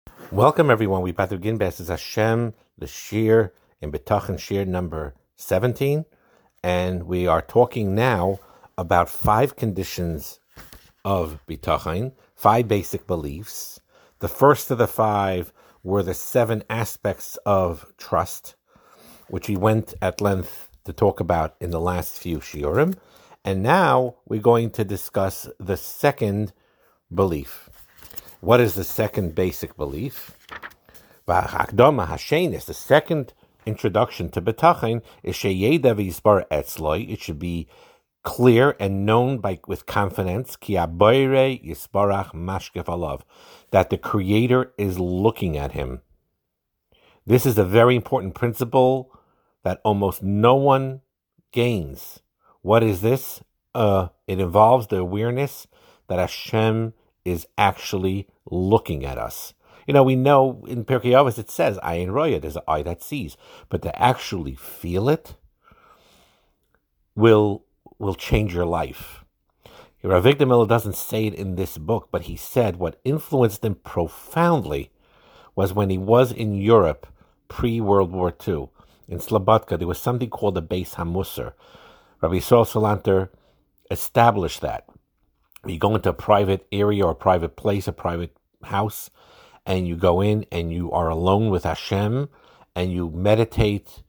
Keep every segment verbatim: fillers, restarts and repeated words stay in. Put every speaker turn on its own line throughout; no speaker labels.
Welcome, everyone. We're about to begin B'ezras Hashem, the Shir in Bitachon Shir number seventeen. And we are talking now about five conditions of Bitachon, five basic beliefs. The first of the five were the seven aspects of trust, which we went at length to talk about in the last few Shiurim. And now we're going to discuss the second belief. What is the second basic belief? V'hakdama hashenis, the second introduction to Bitachon is sheyeda v'yisbar etzloi. It should be clear and known by with confidence. Ki aboire yisbarach mashkef alav, that the Creator is looking at him. This is a very important principle that almost no one gains. What is this? Uh, it involves the awareness that Hashem is actually looking at us. You know, we know in Pirkei Avos it says, Ayin Roya, there's an eye that sees. But to actually feel it will, will change your life. Rav Avigdor Miller doesn't say it in this book, but he said what influenced him profoundly was when he was in Europe pre-World War Two. In Slobodka, there was something called the Beis HaMusar. Rabbi Yisrael Salanter established that. You go into a private area or a private place, a private house, and you go in and you are alone with Hashem and you meditate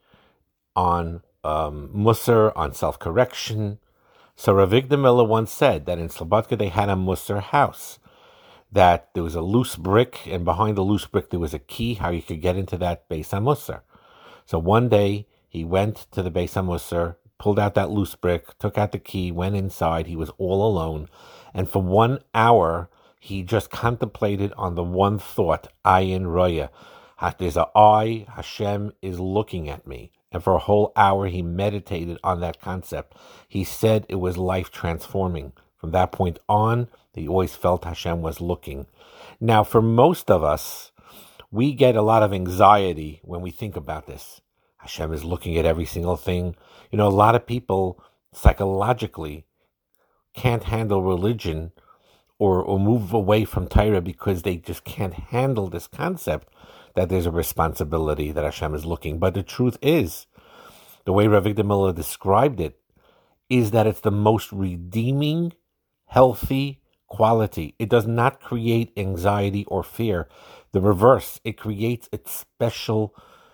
on um, Musar, on self-correction. So Rav Avigdor Miller once said that in Slobodka they had a Musar house, that there was a loose brick, and behind the loose brick there was a key how you could get into that Beis HaMusar. So one day he went to the Beis HaMusar, pulled out that loose brick, took out the key, went inside. He was all alone. And for one hour, he just contemplated on the one thought, Ayin Roya. There's an eye, Hashem is looking at me. And for a whole hour, he meditated on that concept. He said it was life transforming. From that point on, he always felt Hashem was looking. Now, for most of us, we get a lot of anxiety when we think about this. Hashem is looking at every single thing. You know, a lot of people psychologically can't handle religion or, or move away from Torah because they just can't handle this concept that there's a responsibility that Hashem is looking. But the truth is, the way Rav Avigdor Miller described it, is that it's the most redeeming, healthy quality. It does not create anxiety or fear. The reverse, it creates a special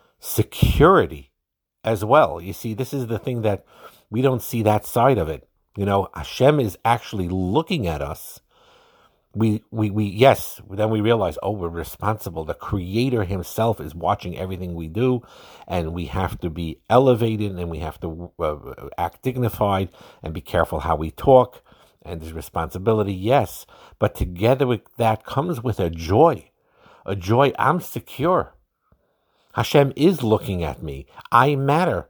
security as well. You see, this is the thing that we don't see that side of it. You know, Hashem is actually looking at us. We, we, we, yes, then we realize, oh, we're responsible. The Creator himself is watching everything we do, and we have to be elevated, and we have to uh, act dignified, and be careful how we talk, and there's responsibility, yes. But together with that comes with a joy, a joy, I'm secure. Hashem is looking at me. I matter.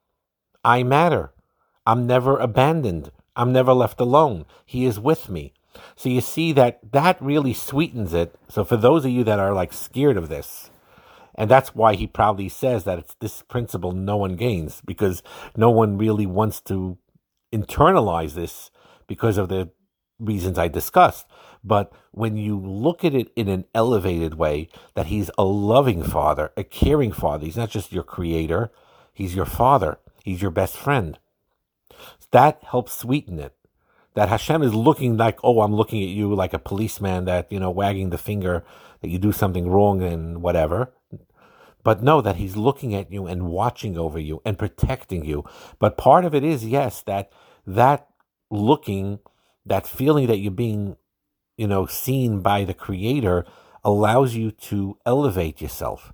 I matter. I'm never abandoned. I'm never left alone. He is with me. So you see that that really sweetens it. So for those of you that are like scared of this, and that's why he probably says that it's this principle no one gains, because no one really wants to internalize this because of the reasons I discussed. But when you look at it in an elevated way, that he's a loving father, a caring father, he's not just your creator, he's your father, he's your best friend. That helps sweeten it. That Hashem is looking like, oh, I'm looking at you like a policeman that, you know, wagging the finger that you do something wrong and whatever. But no, that he's looking at you and watching over you and protecting you. But part of it is, yes, that that looking, that feeling that you're being, you know, seen by the Creator allows you to elevate yourself.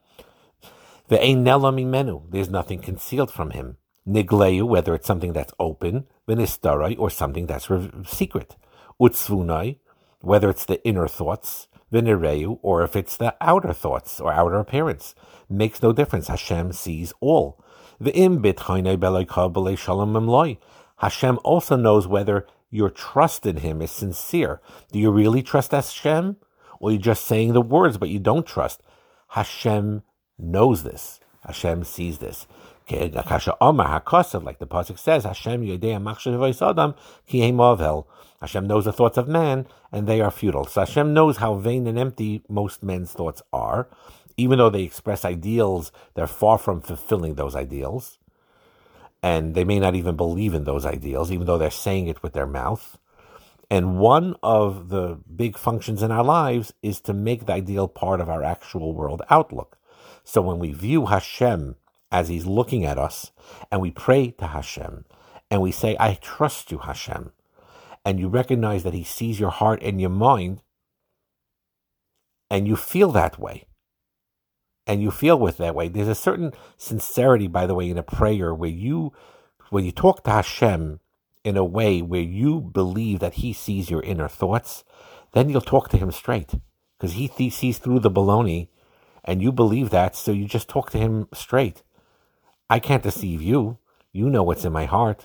Ve'ein nela mimenu, there's nothing concealed from him. Nigleyu, whether it's something that's open, v'nistarai, or something that's re- secret. Utzvunai, whether it's the inner thoughts, v'nireyu, or if it's the outer thoughts or outer appearance. Makes no difference. Hashem sees all. V'im bitchaynei b'leika b'lei shalom memloi. Hashem also knows whether your trust in him is sincere. Do you really trust Hashem? Or you're just saying the words, but you don't trust? Hashem knows this. Hashem sees this. Like the pasuk says, Hashem yodei machshavos adam ki ein mavel. Hashem knows the thoughts of man, and they are futile. So Hashem knows how vain and empty most men's thoughts are. Even though they express ideals, they're far from fulfilling those ideals. And they may not even believe in those ideals, even though they're saying it with their mouth. And one of the big functions in our lives is to make the ideal part of our actual world outlook. So when we view Hashem as he's looking at us, and we pray to Hashem, and we say, I trust you, Hashem, and you recognize that he sees your heart and your mind, and you feel that way, and you feel with that way. There's a certain sincerity, by the way, in a prayer where you, when you talk to Hashem in a way where you believe that he sees your inner thoughts, then you'll talk to him straight, because he th- sees through the baloney, and you believe that, so you just talk to him straight. I can't deceive you. You know what's in my heart.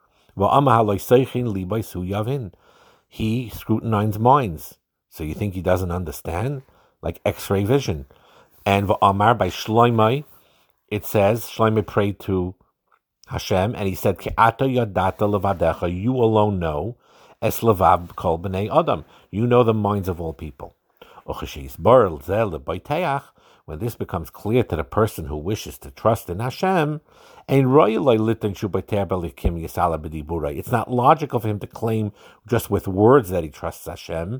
He scrutinizes minds. So you think he doesn't understand? Like X-ray vision. And v'amar by Shloimeh, it says, Shloimeh prayed to Hashem, and he said, Ke'ata yadata levadecha, you alone know, es levav kol b'nei adam. You know the minds of all people. When this becomes clear to the person who wishes to trust in Hashem, it's not logical for him to claim just with words that he trusts Hashem,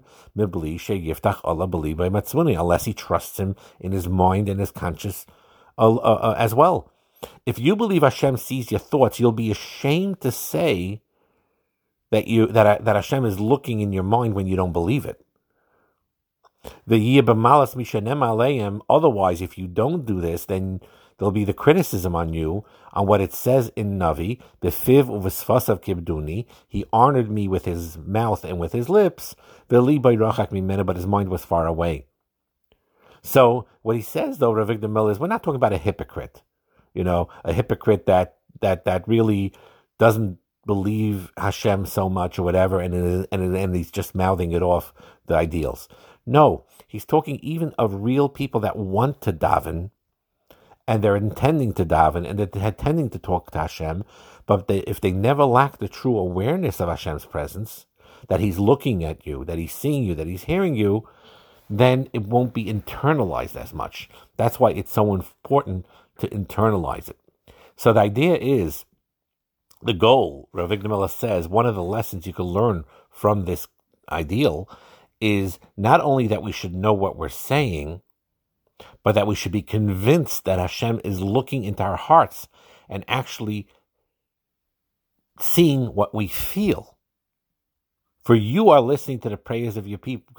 unless he trusts him in his mind and his conscience uh, uh, as well. If you believe Hashem sees your thoughts, you'll be ashamed to say that you that that Hashem is looking in your mind when you don't believe it. The otherwise, if you don't do this, then there'll be the criticism on you on what it says in Navi, Befiv uvesfasav kibduni, he honored me with his mouth and with his lips, but his mind was far away. So what he says, though, Rav Avigdor Miller, is we're not talking about a hypocrite, you know, a hypocrite that that that really doesn't believe Hashem so much or whatever, and and and he's just mouthing it off, the ideals. No, he's talking even of real people that want to daven, and they're intending to daven, and they're intending to talk to Hashem, but they, if they never lack the true awareness of Hashem's presence, that he's looking at you, that he's seeing you, that he's hearing you, then it won't be internalized as much. That's why it's so important to internalize it. So the idea is, the goal, Rav Avigdor Miller says, one of the lessons you can learn from this ideal is not only that we should know what we're saying, but that we should be convinced that Hashem is looking into our hearts and actually seeing what we feel. For you are listening to the prayers of your people.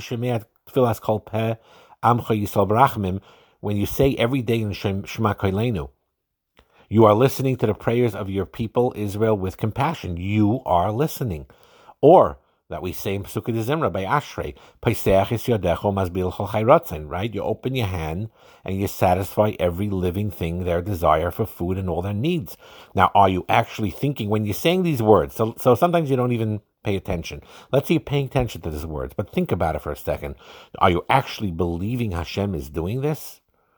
When you say every day in Shema Koilenu, you are listening to the prayers of your people, Israel, with compassion. You are listening. Or, that we say in Pesukei Zimra by Ashrei, Paiseach es yodecho masbil chol chayratzin, right? You open your hand and you satisfy every living thing, their desire for food and all their needs. Now, are you actually thinking when you're saying these words? So, so sometimes you don't even pay attention. Let's say you're paying attention to these words, but think about it for a second. Are you actually believing Hashem is doing this?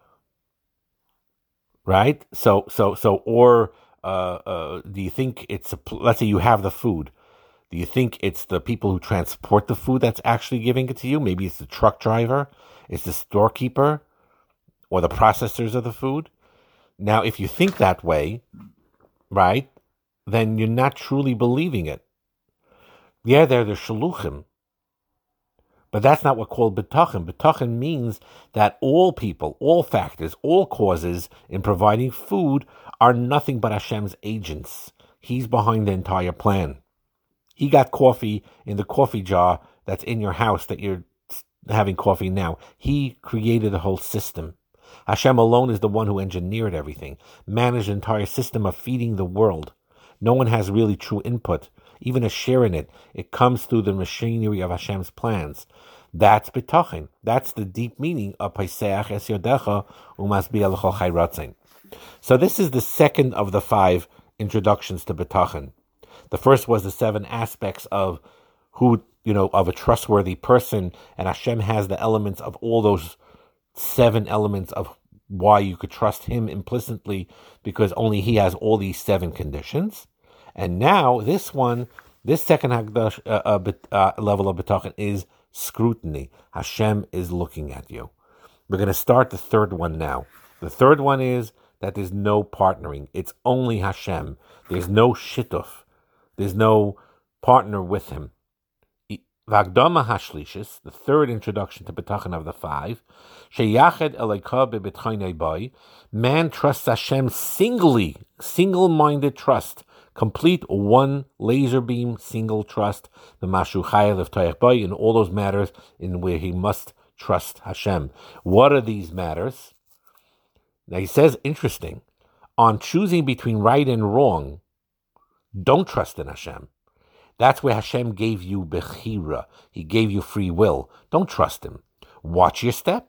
Right? So, so, so, or uh, uh, do you think it's a, let's say you have the food. Do you think it's the people who transport the food that's actually giving it to you? Maybe it's the truck driver, it's the storekeeper, or the processors of the food. Now, if you think that way, right, then you're not truly believing it. Yeah, they're the shaluchim, but that's not what's called bitachon. Bitachon means that all people, all factors, all causes in providing food are nothing but Hashem's agents. He's behind the entire plan. He got coffee in the coffee jar that's in your house that you're having coffee now. He created the whole system. Hashem alone is the one who engineered everything, managed the entire system of feeding the world. No one has really true input, even a share in it. It comes through the machinery of Hashem's plans. That's bitachon. That's the deep meaning of Paiseach es yodecha umasbiel l'chol chayratzin. So this is the second of the five introductions to bitachon. The first was the seven aspects of who, you know, of a trustworthy person, and Hashem has the elements of all those seven elements of why you could trust him implicitly, because only he has all these seven conditions. And now this one, this second Hagdash, uh, uh, uh, level of B'tachon is scrutiny. Hashem is looking at you. We're going to start the third one now. The third one is that there's no partnering. It's only Hashem. There's no shittuf. There's no partner with him. V'agdama hashlishis, the third introduction to B'tachon of the five, sheyached eleika b'b'tchaynei bai, man trusts Hashem singly, single-minded trust, complete one laser beam, single trust, the mashu chayil of toich bai, in all those matters in where he must trust Hashem. What are these matters? Now he says, interesting, on choosing between right and wrong, don't trust in Hashem. That's where Hashem gave you bechira. He gave you free will. Don't trust him. Watch your step.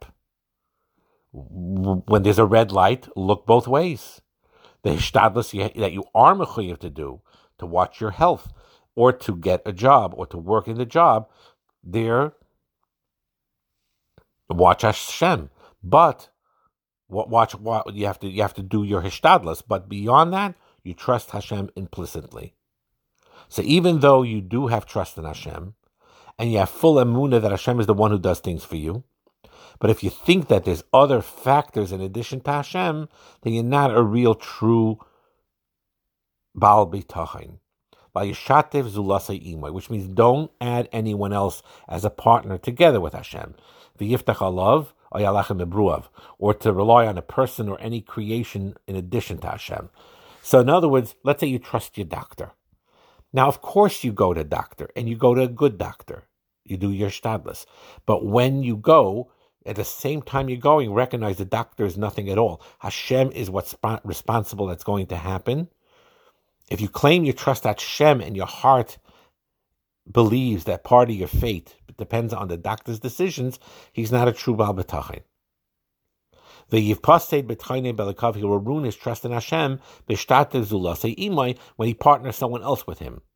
When there's a red light, look both ways. The hishtadlus that you are mechuyev to do, to watch your health, or to get a job, or to work in the job, there, watch Hashem. But watch what you have to you have to do your hishtadlus. But beyond that, you trust Hashem implicitly. So even though you do have trust in Hashem, and you have full emunah that Hashem is the one who does things for you, but if you think that there's other factors in addition to Hashem, then you're not a real, true Baal B'tachon. Vayishatev zulasei imay, which means don't add anyone else as a partner together with Hashem. V'yiftach alav ayalachem ebruav, or to rely on a person or any creation in addition to Hashem. So in other words, let's say you trust your doctor. Now, of course, you go to a doctor, and you go to a good doctor. You do your shtadlis. But when you go, at the same time you're going, recognize the doctor is nothing at all. Hashem is what's sp- responsible that's going to happen. If you claim you trust Hashem and your heart believes that part of your fate depends on the doctor's decisions, he's not a true Baal B'tachon. The Yivpased B'tchaynei Belikav, he will ruin his trust in Hashem, B'shtatev zulasei imay, when he partners someone else with him.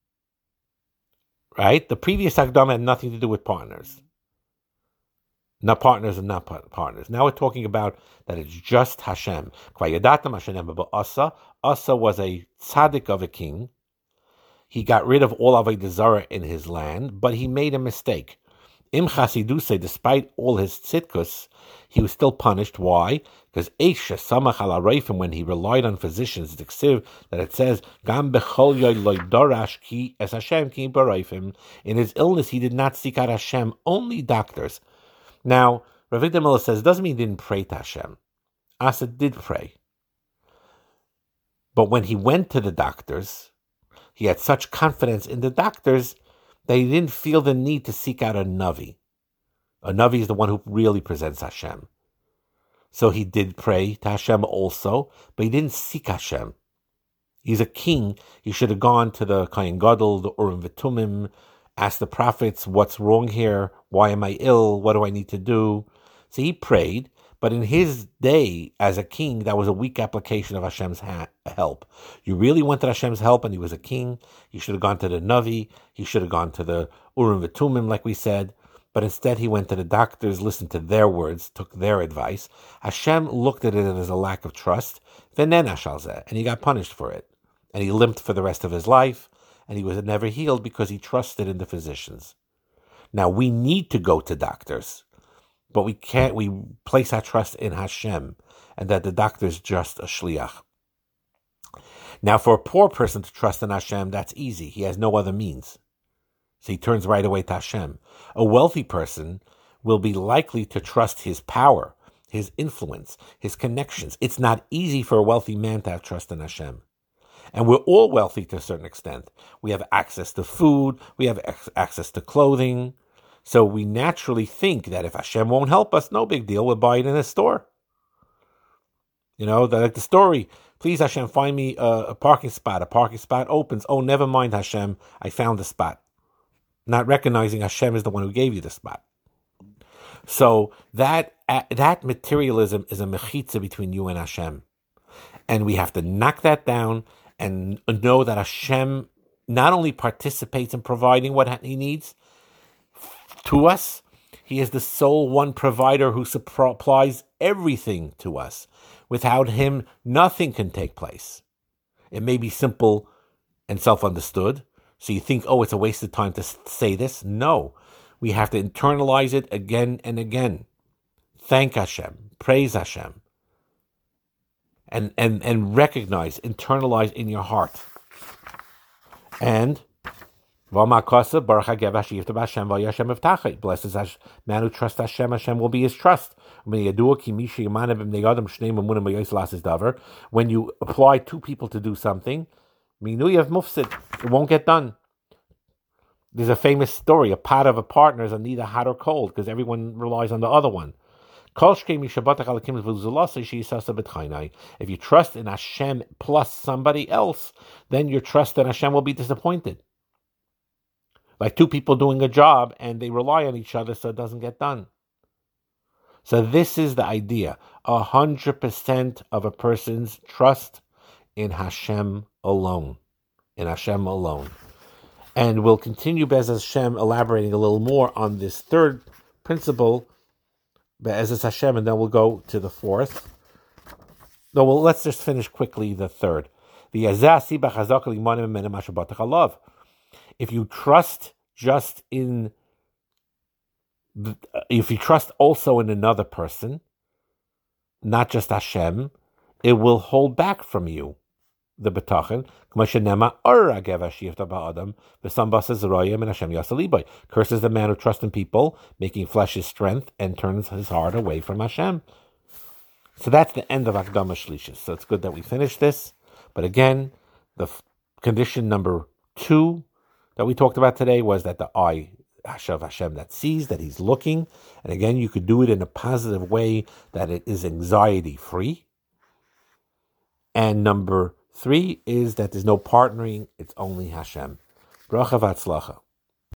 Right? The previous Akdama had nothing to do with partners. Not partners and not partners. Now we're talking about that it's just Hashem. Asa, Asa was a tzaddik of a king. He got rid of all Avodah Zarah in his land, but he made a mistake. Im Chasiduse, despite all his tzidkus, he was still punished. Why? Because Eisha Samach ala Reifim, when he relied on physicians, it's exciv that it says Gam bechol yoy loy dorash ki es Hashem ki b'Reifim. In his illness, he did not seek out Hashem, only doctors. Now, Rav Avigdor Miller says it doesn't mean he didn't pray to Hashem. Asa did pray, but when he went to the doctors, he had such confidence in the doctors that he didn't feel the need to seek out a Navi. A Navi is the one who really presents Hashem. So he did pray to Hashem also, but he didn't seek Hashem. He's a king. He should have gone to the Kohen Gadol, the Urim V'Tumim, asked the prophets, what's wrong here? Why am I ill? What do I need to do? So he prayed, but in his day as a king, that was a weak application of Hashem's ha- help. You really wanted Hashem's help and he was a king, he should have gone to the Navi, he should have gone to the Urim V'Tumim, like we said, but instead he went to the doctors, listened to their words, took their advice. Hashem looked at it as a lack of trust, and he got punished for it. And he limped for the rest of his life, and he was never healed because he trusted in the physicians. Now, we need to go to doctors, but we can't, we place our trust in Hashem, and that the doctor is just a shliach. Now, for a poor person to trust in Hashem, that's easy. He has no other means. So he turns right away to Hashem. A wealthy person will be likely to trust his power, his influence, his connections. It's not easy for a wealthy man to have trust in Hashem. And we're all wealthy to a certain extent. We have access to food, we have ex- access to clothing. So we naturally think that if Hashem won't help us, no big deal, we'll buy it in a store. You know, the, like the story, please Hashem, find me a, a parking spot. A parking spot opens. Oh, never mind Hashem, I found the spot. Not recognizing Hashem is the one who gave you the spot. So that uh, that materialism is a mechitza between you and Hashem. And we have to knock that down and know that Hashem not only participates in providing what he needs to us, He is the sole one provider who supplies everything to us. Without him, nothing can take place. It may be simple and self-understood, so you think, oh, it's a waste of time to say this. No, we have to internalize it again and again. Thank Hashem, praise Hashem, and, and, and recognize, internalize in your heart. And blessed is the man who trusts Hashem, Hashem will be his trust. When you apply two people to do something, it won't get done. There's a famous story, a pot of a partners are neither hot or cold because everyone relies on the other one. If you trust in Hashem plus somebody else, then your trust in Hashem will be disappointed. Like two people doing a job and they rely on each other so it doesn't get done. So this is the idea. A hundred percent of a person's trust in Hashem alone. In Hashem alone. And we'll continue Be'ez Hashem elaborating a little more on this third principle, Be'ez Hashem, and then we'll go to the fourth. No, well, let's just finish quickly the third. If you trust just in, if you trust also in another person, not just Hashem, it will hold back from you the betachin. Curses the man who trusts in people, making flesh his strength, and turns his heart away from Hashem. So that's the end of Akdama Shlishis. So it's good that we finished this. But again, the f- condition number two that we talked about today was that the eye, Hashem, Hashem that sees, that he's looking. And again, you could do it in a positive way, that it is anxiety-free. And number three is that there's no partnering, it's only Hashem. Bracha v'atzlacha.